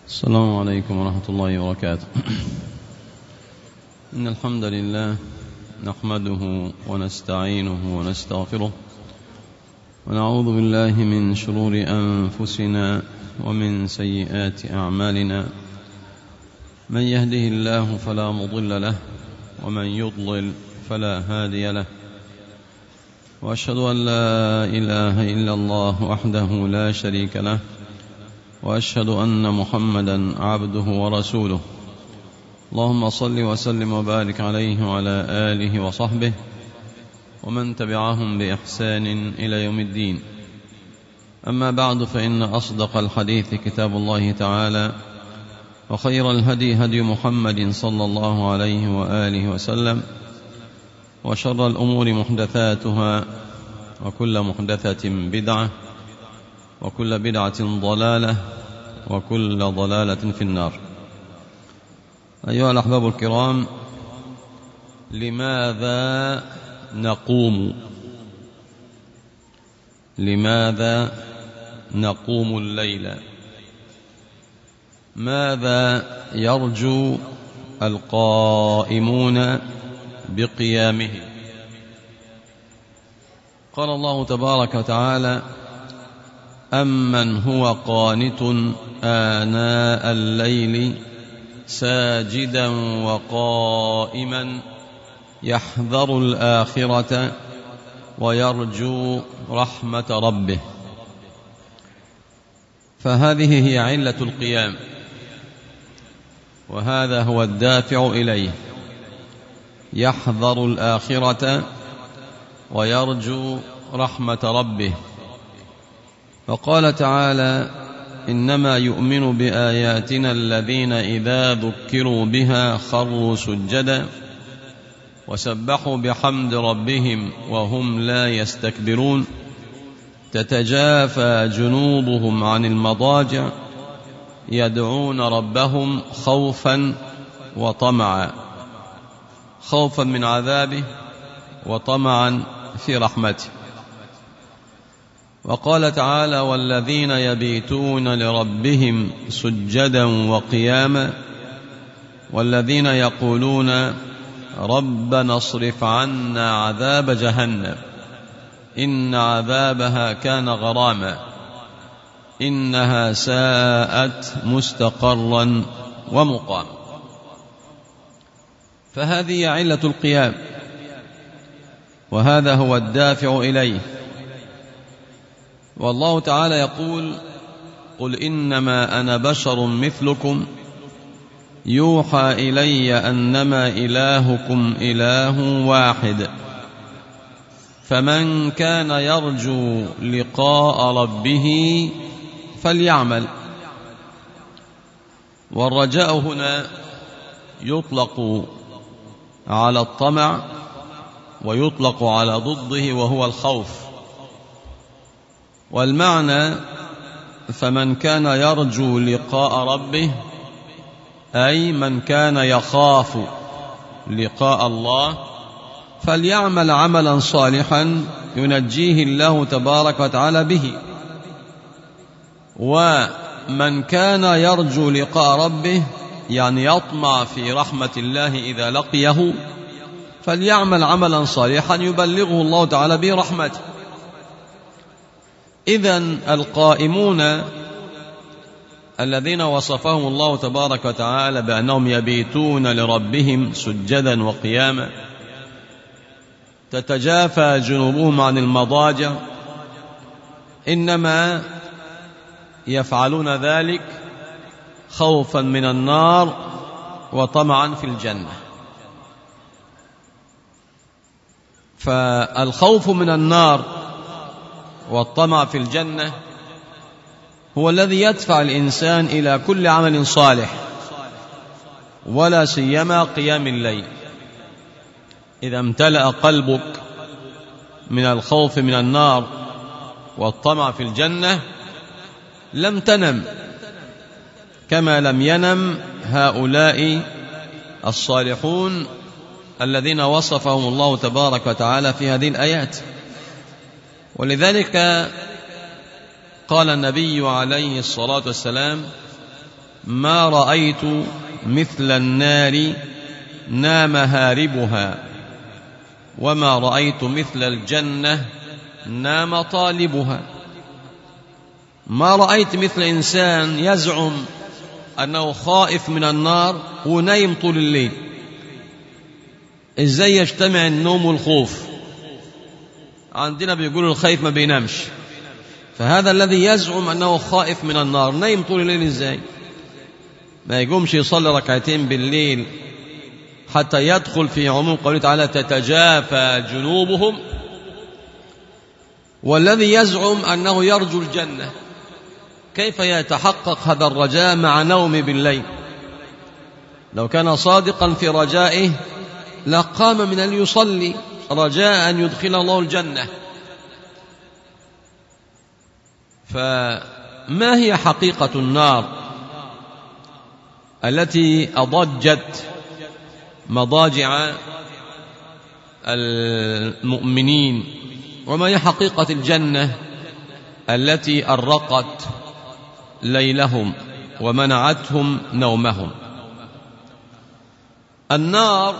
السلام عليكم ورحمة الله وبركاته. إن الحمد لله نحمده ونستعينه ونستغفره ونعوذ بالله من شرور أنفسنا ومن سيئات أعمالنا. من يهده الله فلا مضل له ومن يضلل فلا هادي له، وأشهد أن لا إله إلا الله وحده لا شريك له، وأشهد أن محمدا عبده ورسوله. اللهم صل وسلم وبارك عليه وعلى آله وصحبه ومن تبعهم بإحسان إلى يوم الدين. أما بعد، فإن أصدق الحديث كتاب الله تعالى، وخير الهدي هدي محمد صلى الله عليه وآله وسلم، وشر الأمور محدثاتها، وكل محدثة بدعة، وكل بدعة ضلالة، وكل ضلالة في النار. أيها الأحباب الكرام، لماذا نقوم الليل؟ ماذا يرجو القائمون بقيامه؟ قال الله تبارك وتعالى: أمن هو قانت آناء الليل ساجدا وقائما يحذر الآخرة ويرجو رحمة ربه. فهذه هي علة القيام، وهذا هو الدافع إليه، يحذر الآخرة ويرجو رحمة ربه. وقال تعالى: إنما يؤمن بآياتنا الذين إذا ذكروا بها خروا سجدا وسبحوا بحمد ربهم وهم لا يستكبرون تتجافى جنوبهم عن المضاجع يدعون ربهم خوفا وطمعا، خوفا من عذابه وطمعا في رحمته. وقال تعالى: والذين يبيتون لربهم سجدا وقياما والذين يقولون ربنا اصرف عنا عذاب جهنم إن عذابها كان غراما إنها ساءت مستقرا ومقاما. فهذه علة القيام، وهذا هو الدافع إليه. والله تعالى يقول: قل إنما أنا بشر مثلكم يوحى إلي أنما إلهكم إله واحد فمن كان يرجو لقاء ربه فليعمل. والرجاء هنا يطلق على الطمع ويطلق على ضده وهو الخوف. والمعنى: فمن كان يرجو لقاء ربه أي من كان يخاف لقاء الله فليعمل عملا صالحا ينجيه الله تبارك وتعالى به. ومن كان يرجو لقاء ربه يعني يطمع في رحمة الله إذا لقيه فليعمل عملا صالحا يبلغه الله تعالى به رحمته. إذن القائمون الذين وصفهم الله تبارك وتعالى بأنهم يبيتون لربهم سجدا وقياما تتجافى جنوبهم عن المضاجع، إنما يفعلون ذلك خوفا من النار وطمعا في الجنة. فالخوف من النار والطمع في الجنة هو الذي يدفع الإنسان إلى كل عمل صالح، ولا سيما قيام الليل. إذا امتلأ قلبك من الخوف من النار والطمع في الجنة لم تنم كما لم ينم هؤلاء الصالحون الذين وصفهم الله تبارك وتعالى في هذه الآيات. ولذلك قال النبي عليه الصلاة والسلام: ما رأيت مثل النار نام هاربها، وما رأيت مثل الجنة نام طالبها. ما رأيت مثل إنسان يزعم أنه خائف من النار ونايم طول الليل. إزاي يجتمع النوم والخوف؟ عندنا بيقولوا الخايف ما بينامش، فهذا الذي يزعم أنه خائف من النار نايم طول الليل إزاي؟ ما يقومش يصلي ركعتين بالليل حتى يدخل في عموم قوله تعالى تتجافى جنوبهم. والذي يزعم أنه يرجو الجنة كيف يتحقق هذا الرجاء مع نوم بالليل؟ لو كان صادقا في رجائه لقام من أن يصلي رجاء أن يدخل الله الجنة. فما هي حقيقة النار التي أضجت مضاجع المؤمنين؟ وما هي حقيقة الجنة التي أرقت ليلهم ومنعتهم نومهم؟ النار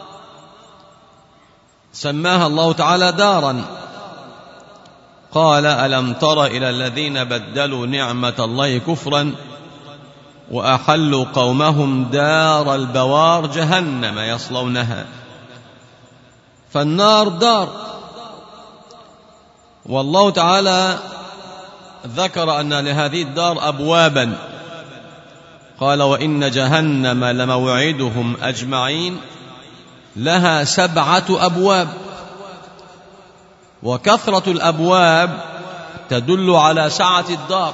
سماها الله تعالى دارا، قال ألم تر إلى الذين بدلوا نعمة الله كفرا وأحلوا قومهم دار البوار جهنم يصلونها. فالنار دار، والله تعالى ذكر أن لهذه الدار أبوابا، قال وإن جهنم لموعدهم أجمعين لها 7 أبواب. وكثرة الأبواب تدل على سعة الدار،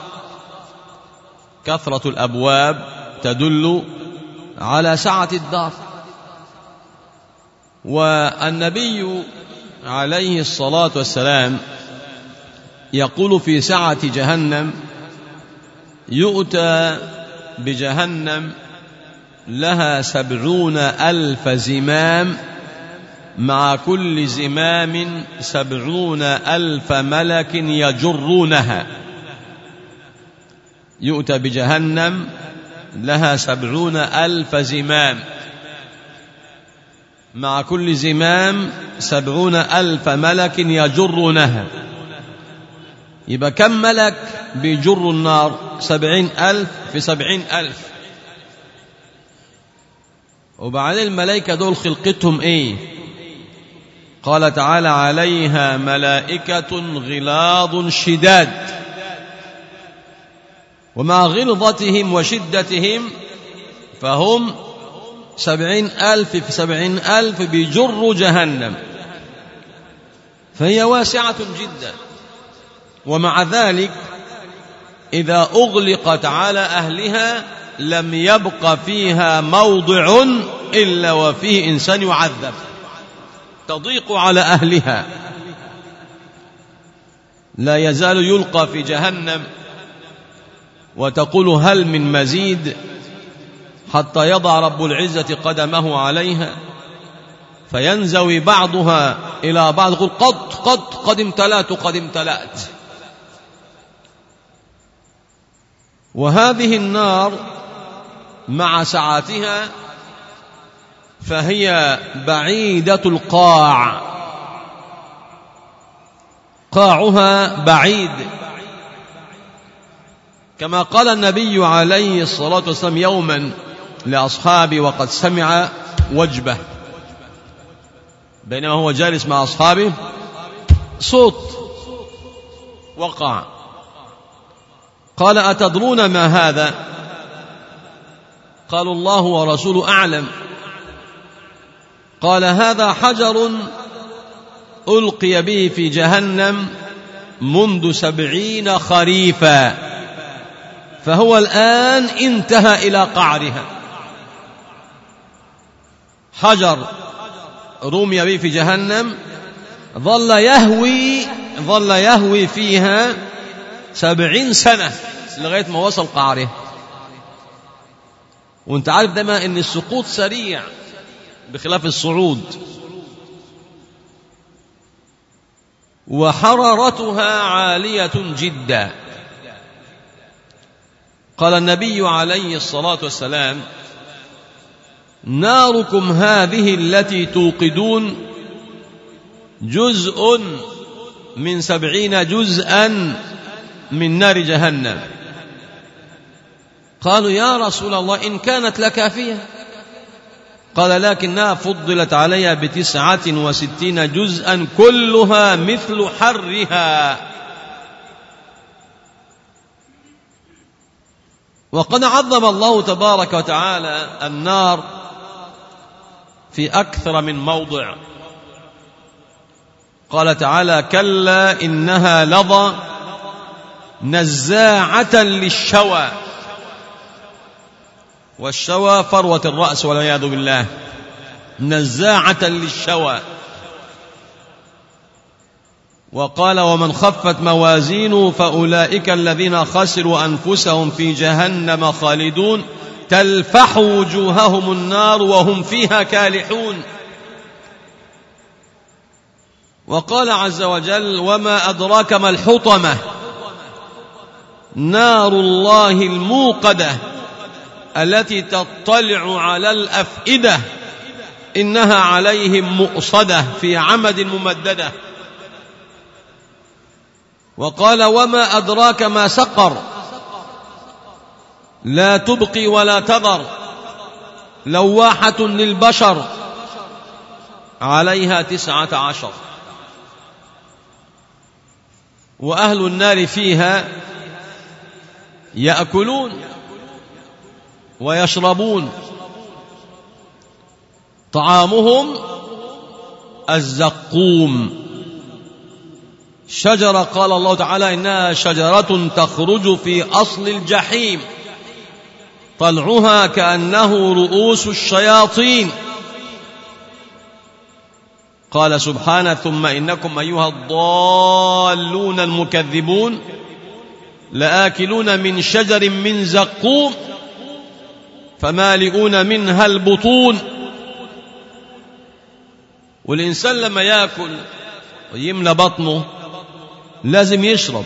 كثرة الأبواب تدل على سعة الدار. والنبي عليه الصلاة والسلام يقول في سعة جهنم يؤتى بجهنم لها 70,000 زمام، مع كل زمام 70,000 ملك يجرونها. يؤتى بجهنم لها 70,000 زمام، مع كل زمام 70,000 ملك يجرونها. يبقى كم ملك بيجروا النار؟ 70,000 في 70,000. وبعدين الملائكة دول خلقتهم ايه؟ قال تعالى عليها ملائكة غلاظ شداد. ومع غلظتهم وشدتهم فهم 70,000 في 70,000 بيجروا جهنم، فهي واسعة جدا. ومع ذلك إذا أغلقت على أهلها لم يبق فيها موضع إلا وفيه إنسان يعذب، تضيق على أهلها. لا يزال يلقى في جهنم وتقول هل من مزيد، حتى يضع رب العزة قدمه عليها فينزوي بعضها إلى بعض يقول قد امتلأت. وهذه النار مع سعاتها فهي بعيدة القاع، قاعها بعيد، كما قال النبي عليه الصلاة والسلام يوما لأصحابه وقد سمع وجبة، بينما هو جالس مع أصحابه صوت وقع، قال أتدرون ما هذا؟ قالوا الله ورسوله أعلم. قال هذا حجر ألقي به في جهنم منذ 70 خريفا، فهو الآن انتهى إلى قعرها. حجر رمي به في جهنم ظل يهوي فيها 70 سنة لغاية ما وصل قعره. وانت عارف دايما ان السقوط سريع بخلاف الصعود. وحرارتها عالية جدا. قال النبي عليه الصلاة والسلام: ناركم هذه التي توقدون جزء من 70 جزءا من نار جهنم. قالوا: يا رسول الله إن كانت لكافية. قال: لكنها فضلت عليها ب69 جزءا كلها مثل حرها. وقد عظم الله تبارك وتعالى النار في أكثر من موضع. قال تعالى: كلا إنها لظى نزاعة للشوى. والشوى فروة الرأس والعياذ بالله، نزاعة للشوى. وقال: ومن خفت موازينه فأولئك الذين خسروا أنفسهم في جهنم خالدون تلفح وجوههم النار وهم فيها كالحون. وقال عز وجل: وما أدراك ما الحطمة نار الله الموقدة التي تطلع على الأفئدة إنها عليهم مؤصدة في عمد ممددة. وقال: وما أدراك ما سقر لا تبقي ولا تذر لواحة للبشر عليها 19. وأهل النار فيها يأكلون ويشربون، طعامهم الزقوم، شجرة قال الله تعالى: إنها شجرة تخرج في أصل الجحيم طلعها كأنه رؤوس الشياطين. قال سبحانه: ثم إنكم أيها الضالون المكذبون لآكلون من شجر من زقوم فمالئون منها البطون. والإنسان لما يأكل ويملى بطنه لازم يشرب.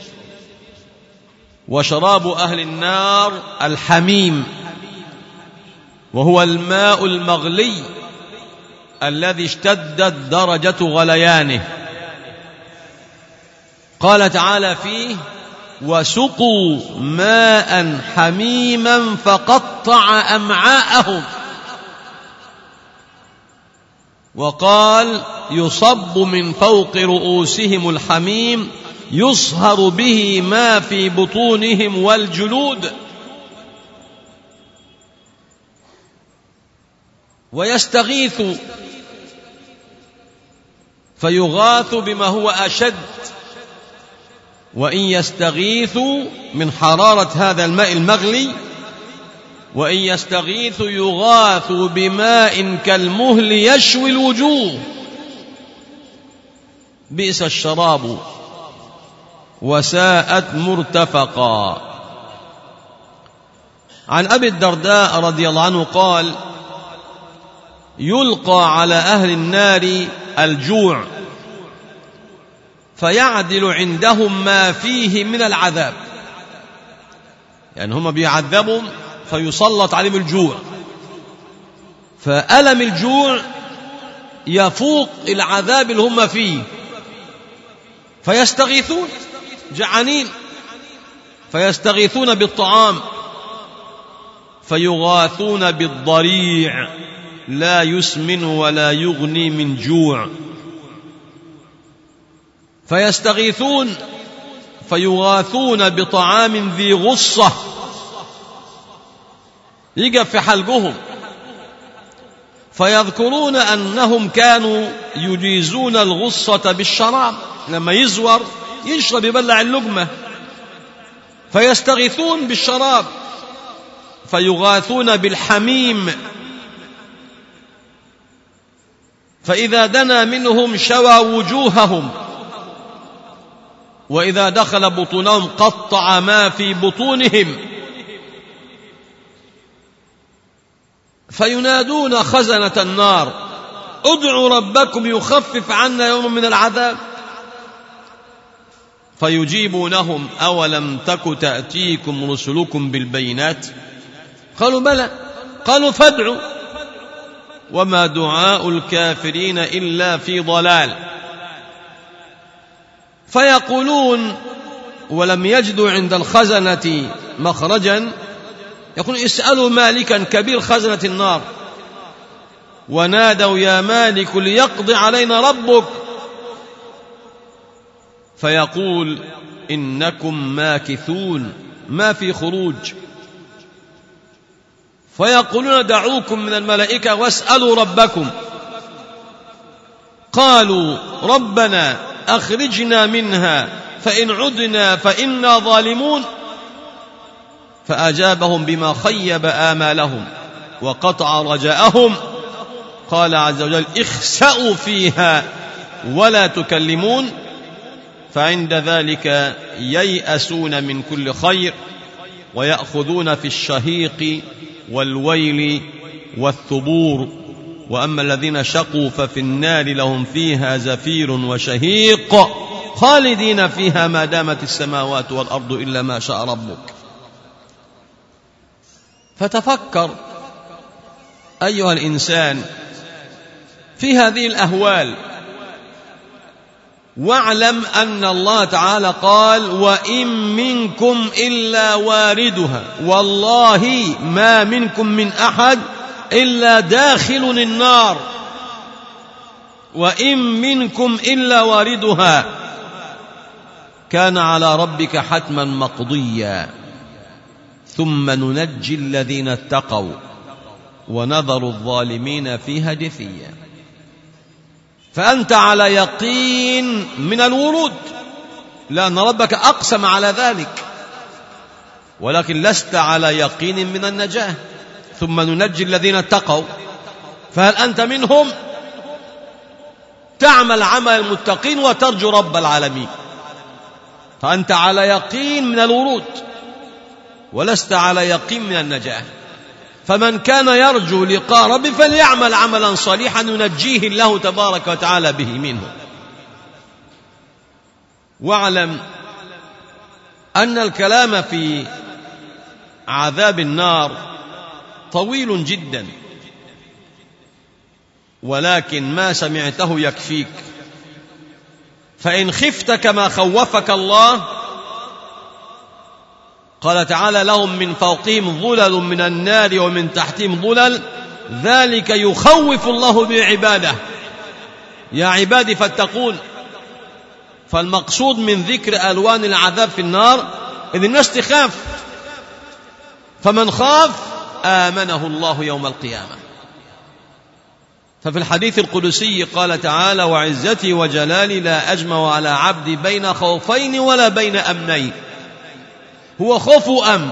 وشراب أهل النار الحميم، وهو الماء المغلي الذي اشتدت درجة غليانه. قال تعالى فيه: وسقوا ماء حميما فقطع أمعاءهم. وقال: يصب من فوق رؤوسهم الحميم يصهر به ما في بطونهم والجلود. ويستغيث فيغاث بما هو أشد. وإن يستغيثوا من حرارة هذا الماء المغلي، وإن يستغيثوا يغاثوا بماء كالمهل يشوي الوجوه بئس الشراب وساءت مرتفقا. عن أبي الدرداء رضي الله عنه قال: يلقى على أهل النار الجوع فيعدل عندهم ما فيه من العذاب. يعني هم بيعذبهم فيسلط عليهم الجوع، فألم الجوع يفوق العذاب اللي هم فيه، فيستغيثون، جعانين فيستغيثون بالطعام فيغاثون بالضريع لا يسمن ولا يغني من جوع. فيستغيثون فيغاثون بطعام ذي غصة يقف في حلقهم، فيذكرون أنهم كانوا يجيزون الغصة بالشراب، لما يزور يشرب يبلع اللقمة. فيستغيثون بالشراب فيغاثون بالحميم، فإذا دنا منهم شوى وجوههم، وإذا دخل بطونهم قطع ما في بطونهم. فينادون خزنة النار: ادعوا ربكم يخفف عنا يوما من العذاب. فيجيبونهم أولم تك تأتيكم رسلكم بالبينات قالوا بلى قالوا فادعوا وما دعاء الكافرين إلا في ضلال فيقولون ولم يجدوا عند الخزنة مخرجا يقول اسألوا مالكا كبير خزنة النار ونادوا يا مالك ليقضي علينا ربك فيقول إنكم ماكثون ما في خروج فيقولون دعوكم من الملائكة واسألوا ربكم قالوا ربنا أخرجنا منها فإن عدنا فإنا ظالمون فأجابهم بما خيب آمالهم وقطع رجاءهم قال عز وجل اخسأوا فيها ولا تكلمون فعند ذلك ييأسون من كل خير ويأخذون في الشهيق والويل والثبور وأما الذين شقوا ففي النار لهم فيها زفير وشهيق خالدين فيها ما دامت السماوات والأرض إلا ما شاء ربك. فتفكر أيها الإنسان في هذه الأهوال واعلم أن الله تعالى قال وإن منكم إلا واردها والله ما منكم من أحد إلا داخل النار وإن منكم إلا واردها كان على ربك حتما مقضيا ثم ننجي الذين اتقوا ونذر الظالمين فيها جثيا. فأنت على يقين من الورود لأن ربك أقسم على ذلك ولكن لست على يقين من النجاة. ثم ننجي الذين اتقوا فهل أنت منهم؟ تعمل عمل المتقين وترجو رب العالمين فأنت على يقين من الورود ولست على يقين من النجاة. فمن كان يرجو لقاء ربه فليعمل عملا صالحا ينجيه الله تبارك وتعالى به منه. واعلم أن الكلام في عذاب النار طويل جدا ولكن ما سمعته يكفيك. فإن خفت كما خوفك الله قال تعالى لهم من فوقهم ظلل من النار ومن تحتهم ظلل ذلك يخوف الله بعباده يا عبادي فاتقون. فالمقصود من ذكر ألوان العذاب في النار إذ الناس تخاف فمن خاف آمنه الله يوم القيامة. ففي الحديث القدسي قال تعالى وعزتي وجلالي لا أجمع على عبدي بين خوفين ولا بين أمنين. هو خوف وأمن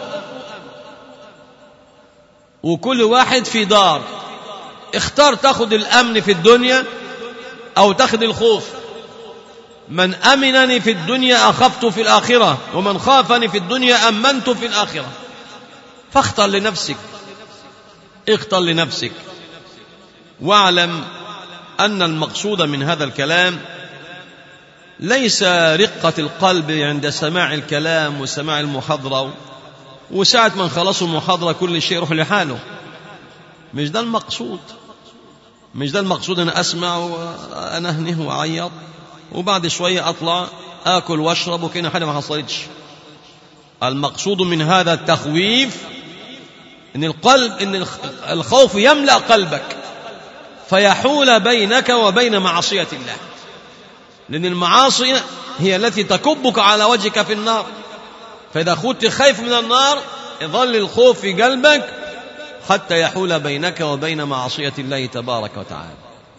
وكل واحد في دار اختار تأخذ الأمن في الدنيا أو تأخذ الخوف. من أمنني في الدنيا أخفت في الآخرة ومن خافني في الدنيا أمنت في الآخرة. فاختر لنفسك اختر لنفسك. واعلم أن المقصود من هذا الكلام ليس رقة القلب عند سماع الكلام وسماع المحاضرة وساعة من خلصوا المحاضرة كل شيء يروح لحاله. مش ده المقصود. مش ده المقصود أن أسمع وأنهنه وأعيط وبعد شوية أطلع آكل واشرب وكأن حاجة ما حصلتش. المقصود من هذا التخويف إن القلب إن الخوف يملأ قلبك فيحول بينك وبين معصية الله لأن المعاصي هي التي تكبك على وجهك في النار. فإذا كنت خايف من النار يظل الخوف في قلبك حتى يحول بينك وبين معصية الله تبارك وتعالى.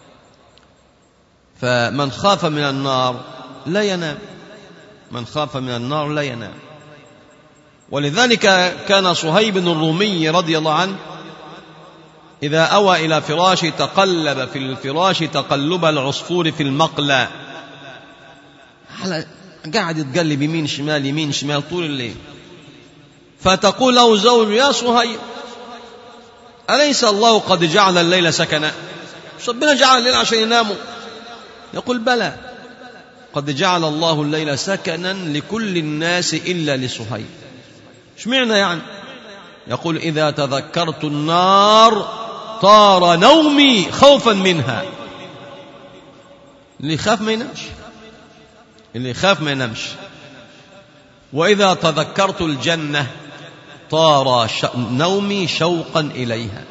فمن خاف من النار لا ينام. من خاف من النار لا ينام. ولذلك كان صهيب الرومي رضي الله عنه إذا أوى إلى فراشه تقلب في الفراش تقلب العصفور في المقلى. قاعد يتقلب يمين شمال يمين شمال طول الليل. فتقول له زوج يا صهيب أليس الله قد جعل الليل سكنا؟ ربنا جعل الليل عشان يناموا. يقول بلى قد جعل الله الليل سكنا لكل الناس إلا لصهيب. ايش معنى يعني؟ يقول إذا تذكرت النار طار نومي خوفا منها. اللي يخاف ما ينامش، اللي يخاف ما ينامش. وإذا تذكرت الجنة طار نومي شوقا إليها.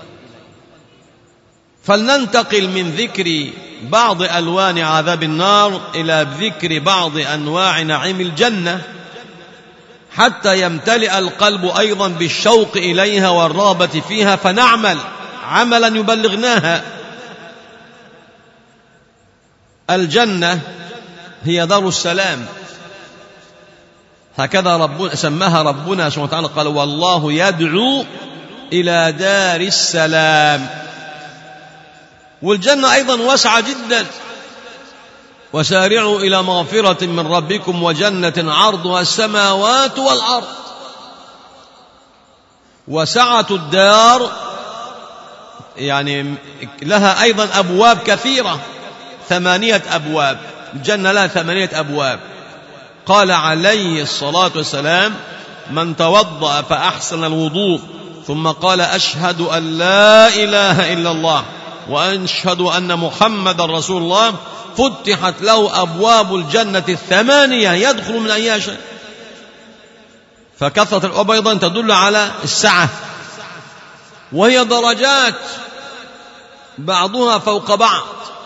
فلننتقل من ذكر بعض ألوان عذاب النار إلى ذكر بعض أنواع نعيم الجنة حتى يمتلئ القلب أيضا بالشوق إليها والرغبة فيها، فنعمل عملا يبلغناها. الجنة هي دار السلام، هكذا ربنا سماها ربنا سبحانه وتعالى، قال والله يدعو إلى دار السلام. والجنة أيضا واسعة جدا، وسارعوا إلى مغفرة من ربكم وجنة عرضها السماوات والأرض. وسعة الدار يعني لها أيضا أبواب كثيرة، 8 أبواب. الجنة لها 8 أبواب. قال عليه الصلاة والسلام من توضأ فأحسن الوضوء ثم قال أشهد أن لا إله إلا الله وأشهد أن محمد رسول الله فتحت له أبواب الجنة 8 يدخل من أيها شيء. فكثرة الأبواب أيضا تدل على السعة، وهي درجات بعضها فوق بعض.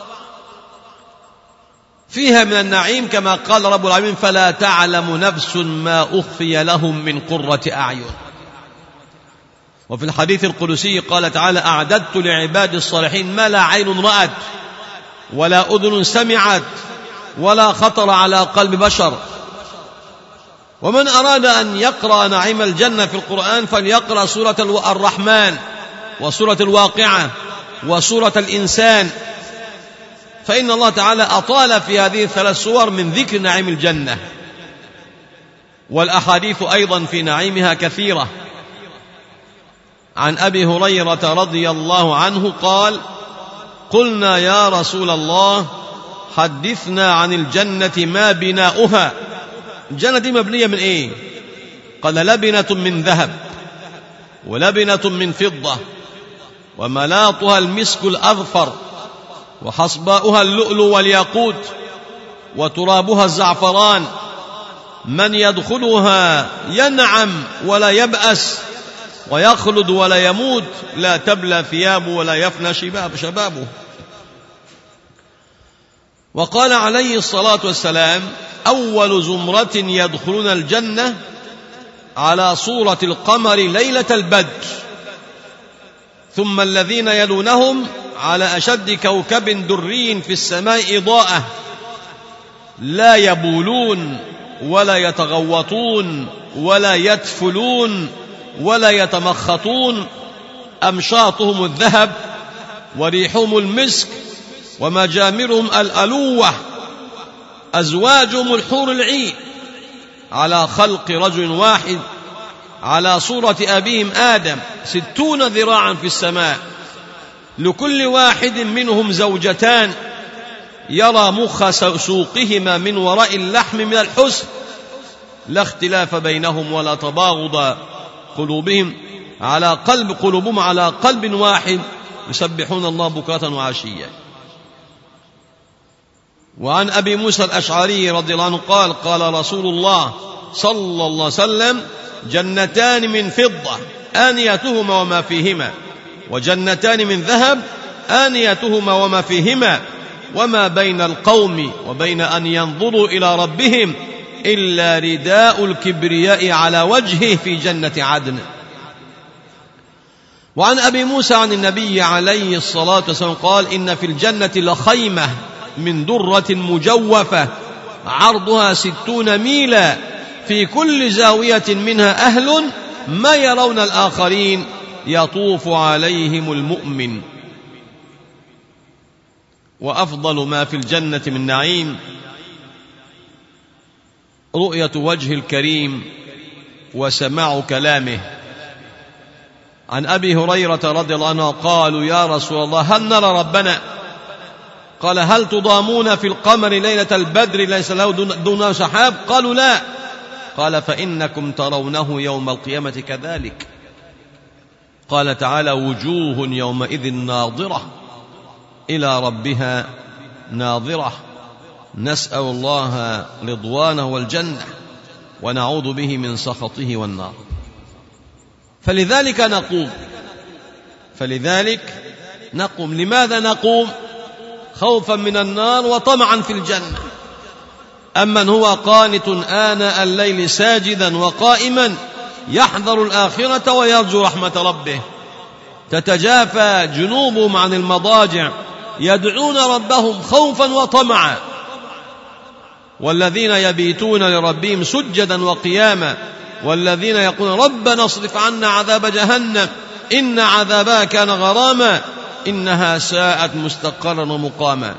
فيها من النعيم كما قال رب العالمين فلا تعلم نفس ما أخفي لهم من قرة أعين. وفي الحديث القدسي قال تعالى أعددت لعباد الصالحين ما لا عين رأت ولا أذن سمعت ولا خطر على قلب بشر. ومن أراد أن يقرأ نعيم الجنة في القرآن فليقرأ سورة الرحمن وسورة الواقعة وسورة الإنسان، فإن الله تعالى أطال في هذه ال3 سور من ذكر نعيم الجنة. والأحاديث أيضا في نعيمها كثيرة. عن أبي هريرة رضي الله عنه قال قلنا يا رسول الله حدثنا عن الجنة ما بناؤها. الجنة دي مبنية من إيه؟ قال لبنة من ذهب ولبنة من فضة وملاطها المسك الأظفر وحصباؤها اللؤلؤ والياقوت وترابها الزعفران. من يدخلها ينعم ولا يبأس ويخلد ولا يموت لا تبلى ثيابه ولا يفنى شبابه. وقال عليه الصلاة والسلام أول زمرة يدخلون الجنة على صورة القمر ليلة البدر، ثم الذين يلونهم على أشد كوكب دري في السماء إضاءة لا يبولون ولا يتغوطون ولا يتفلون ولا يتمخطون، أمشاطهم الذهب وريحهم المسك ومجامرهم الألوة، أزواجهم الحور العين، على خلق رجل واحد على صورة أبيهم آدم 60 ذراعا في السماء، لكل واحد منهم زوجتان يرى مخ سوقهما من وراء اللحم من الحسن، لا اختلاف بينهم ولا تباغض قلوبهم على قلب واحد يسبحون الله بكرة وعشيا. وعن أبي موسى الأشعري رضي الله عنه قال قال رسول الله صلى الله عليه وسلم جنتان من فضة آنيتهما وما فيهما وجنتان من ذهب آنيتهما وما فيهما وما بين القوم وبين أن ينظروا إلى ربهم إلا رداء الكبرياء على وجهه في جنة عدن. وعن أبي موسى عن النبي عليه الصلاة والسلام قال إن في الجنة لخيمة من درة مجوفة عرضها 60 ميلا في كل زاوية منها أهل ما يرون الآخرين يطوف عليهم المؤمن. وأفضل ما في الجنة من نعيم رؤية وجه الكريم وسماع كلامه. عن أبي هريرة رضي الله عنه قالوا يا رسول الله هل نرى ربنا؟ قال هل تضامون في القمر ليلة البدر ليس له دونه سحاب؟ قالوا لا. قال فإنكم ترونه يوم القيامة كذلك. قال تعالى وجوه يومئذ ناظرة إلى ربها ناظرة نسأل الله رضوانه والجنة ونعوذ به من سخطه والنار. فلذلك نقوم. لماذا نقوم؟ خوفا من النار وطمعا في الجنة. أمن هو قانت آناء الليل ساجدا وقائما يحذر الآخرة ويرجو رحمة ربه تتجافى جنوبهم عن المضاجع يدعون ربهم خوفا وطمعا والذين يبيتون لربهم سجدا وقياما والذين يقولون ربنا اصرف عنا عذاب جهنم إن عذابها كان غراما إنها ساءت مستقرا ومقاما.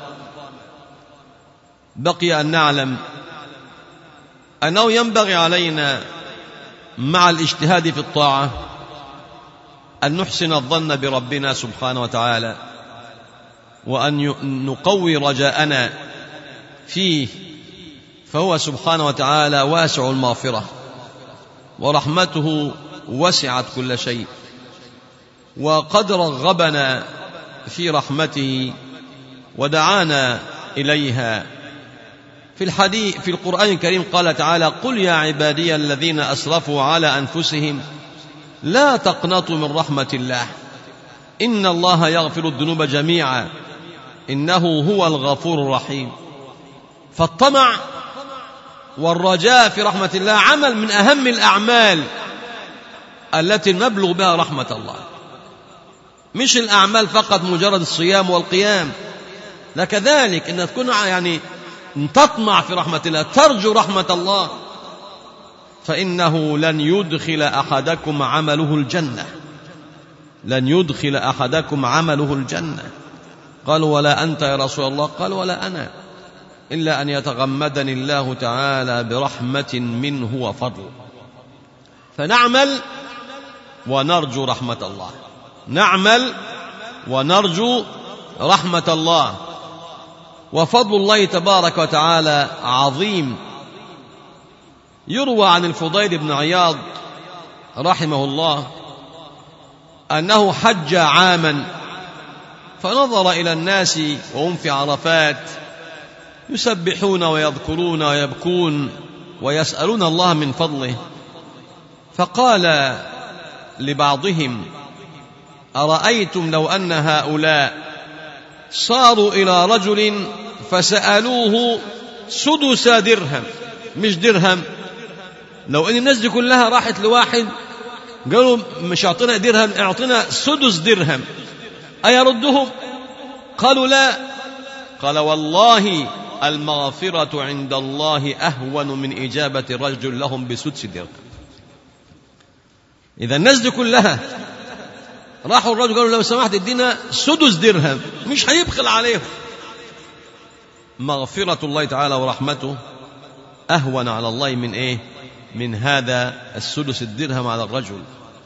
بقي أن نعلم أنه ينبغي علينا مع الاجتهاد في الطاعة أن نحسن الظن بربنا سبحانه وتعالى وأن نقوي رجاءنا فيه، فهو سبحانه وتعالى واسع المغفرة ورحمته وسعت كل شيء، وقد رغبنا في رحمته ودعانا إليها. في القرآن الكريم قال تعالى قل يا عبادي الذين أسرفوا على أنفسهم لا تقنطوا من رحمة الله إن الله يغفر الذنوب جميعا إنه هو الغفور الرحيم. فالطمع والرجاء في رحمة الله عمل من أهم الأعمال التي نبلغ بها رحمة الله، مش الأعمال فقط مجرد الصيام والقيام، لا كذلك إن تكون تطمع في رحمة الله، ترجو رحمة الله، فإنه لن يدخل أحدكم عمله الجنة. قالوا ولا أنت يا رسول الله؟ قال ولا أنا إلا أن يتغمدني الله تعالى برحمة منه وفضل. فنعمل ونرجو رحمة الله، وفضل الله تبارك وتعالى عظيم. يروى عن الفضيل بن عياض رحمه الله أنه حج عاما فنظر إلى الناس وهم في عرفات يسبحون ويذكرون ويبكون ويسألون الله من فضله، فقال لبعضهم أرأيتم لو أن هؤلاء صاروا إلى رجل فسألوه سدس درهم، مش درهم، لو أن الناس دي كلها راحت لواحد قالوا مش أعطنا درهم أعطنا سدس درهم أيردهم؟ قالوا لا. قال والله المغفرة عند الله أهون من إجابة رجل لهم بسدس درهم. إذا الناس دي كلها راحوا الرجل قالوا لو سمحت ادينا سدس درهم، مش هيبخل عليهم. مغفرة الله تعالى ورحمته أهون على الله من إيه؟ من هذا السدس الدرهم على الرجل.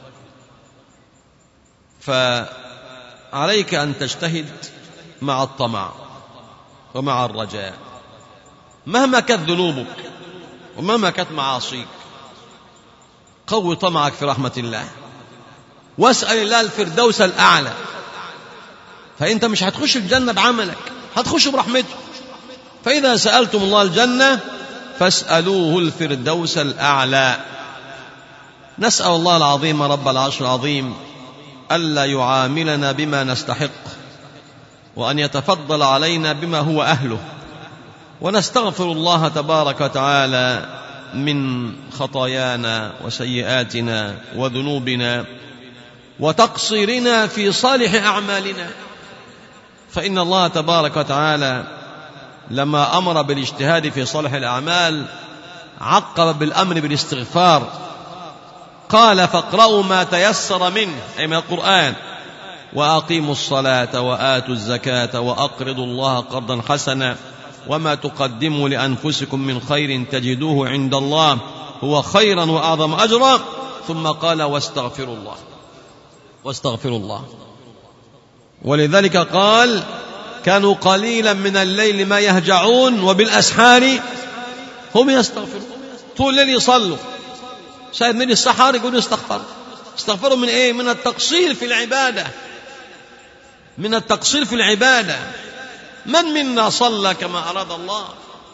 فعليك أن تجتهد مع الطمع ومع الرجاء مهما كانت ذنوبك ومهما كانت معاصيك. قوي طمعك في رحمة الله واسأل الله الفردوس الأعلى، فأنت مش هتخش الجنة بعملك، هتخش برحمته. فإذا سألتم الله الجنة فاسألوه الفردوس الأعلى. نسأل الله العظيم رب العرش العظيم ألا يعاملنا بما نستحق وأن يتفضل علينا بما هو أهله، ونستغفر الله تبارك وتعالى من خطايانا وسيئاتنا وذنوبنا وتقصيرنا في صالح أعمالنا. فإن الله تبارك وتعالى لما أمر بالاجتهاد في صالح الأعمال عقب بالأمر بالاستغفار، قال فاقرأوا ما تيسر منه أي من القرآن وأقيموا الصلاة وآتوا الزكاة وأقرضوا الله قرضا حسنا وما تقدموا لأنفسكم من خير تجدوه عند الله هو خيرا وأعظم أجرا. ثم قال واستغفروا الله. ولذلك قال كانوا قليلا من الليل ما يهجعون وبالأسحار هم يستغفرون. طول الليل يصلوا، شاهد من السحر يقولوا استغفروا من ايه؟ من التقصير في العبادة، من التقصير في العبادة. من منا صلى كما أراد الله؟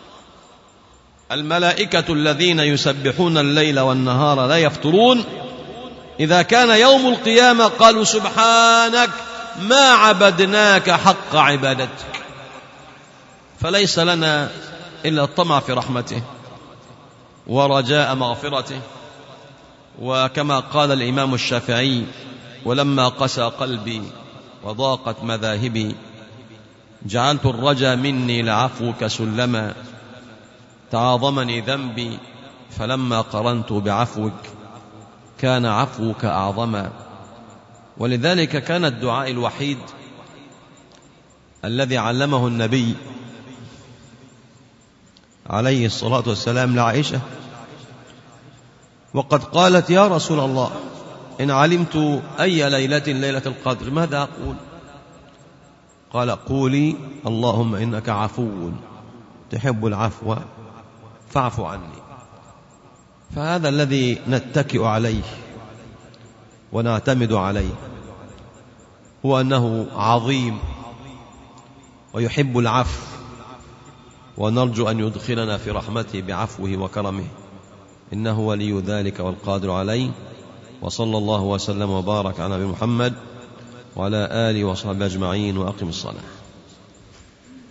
الملائكة الذين يسبحون الليل والنهار لا يفترون، إذا كان يوم القيامة قالوا سبحانك ما عبدناك حق عبادتك. فليس لنا إلا الطمع في رحمته ورجاء مغفرته. وكما قال الإمام الشافعي: ولما قسى قلبي وضاقت مذاهبي جعلت الرجا مني لعفوك سلما، تعاظمني ذنبي فلما قرنت بعفوك كان عفوك أعظما. ولذلك كان الدعاء الوحيد الذي علمه النبي عليه الصلاة والسلام لعائشة، وقد قالت: يا رسول الله إن علمت أي ليلة ليلة القدر ماذا أقول؟ قال: قولي اللهم إنك عفو تحب العفو فاعف عني. فهذا الذي نتكئ عليه ونعتمد عليه، هو أنه عظيم ويحب العفو، ونرجو أن يدخلنا في رحمته بعفوه وكرمه، إنه ولي ذلك والقادر عليه. وصلى الله وسلم وبارك على نبينا محمد وعلى آله وصحبه أجمعين، وأقم الصلاة.